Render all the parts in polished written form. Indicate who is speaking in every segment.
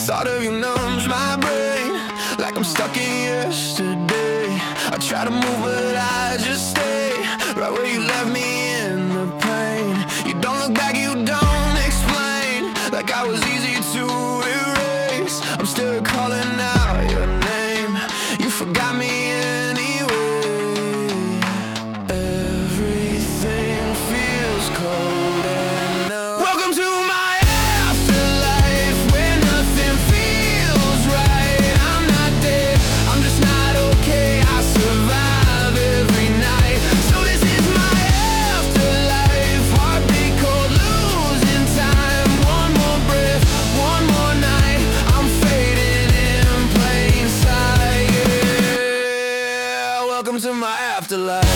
Speaker 1: thought of you numbs my brain, like I'm stuck in yesterday. I try to move but I just stay right where you left me in the pain. You don't look back, you don't explain, like I was easy to erase. I'm still calling out your name, you forgot me anyway. Everything feels cold and numb. Welcome to my afterlife, where nothing feels right. I'm not dead, I'm just not okay. I survive every night. So this is my afterlife, heartbeat cold, losing time. One more breath, one more night, I'm fading in plain sight. Yeah, welcome to my afterlife.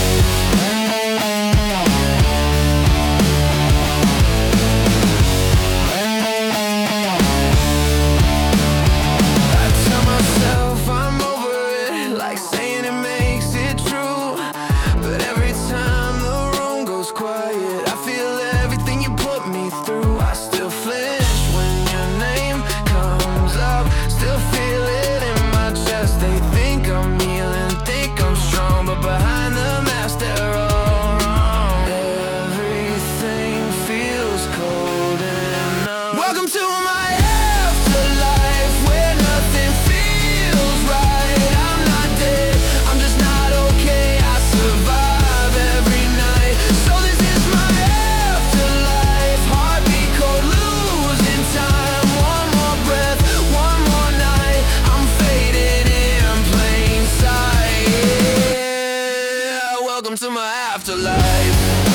Speaker 1: Welcome to my afterlife, where nothing feels right. I'm not dead, I'm just not okay. I survive every night. So this is my afterlife, heartbeat cold, losing time. One more breath, one more night, I'm fading in plain sight. Yeah, welcome to my afterlife.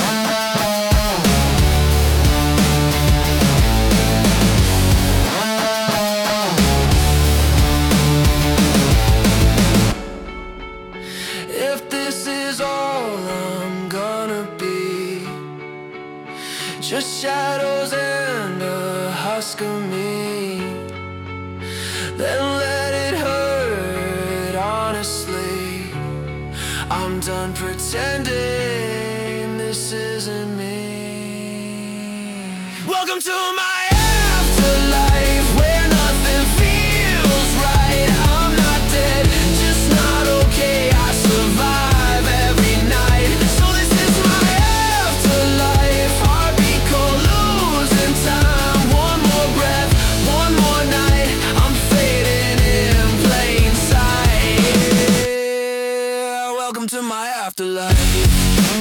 Speaker 1: If this is all I'm gonna be, just shadows and a husk of me, then let it hurt, honestly. I'm done pretending this isn't me. Welcome to my afterlife, where nothing feels right. I'm not dead, just not okay. I survive every night. So this is my afterlife, heartbeat cold, losing time. One more breath, one more night, I'm fading in plain sight. Yeah, welcome to my afterlife.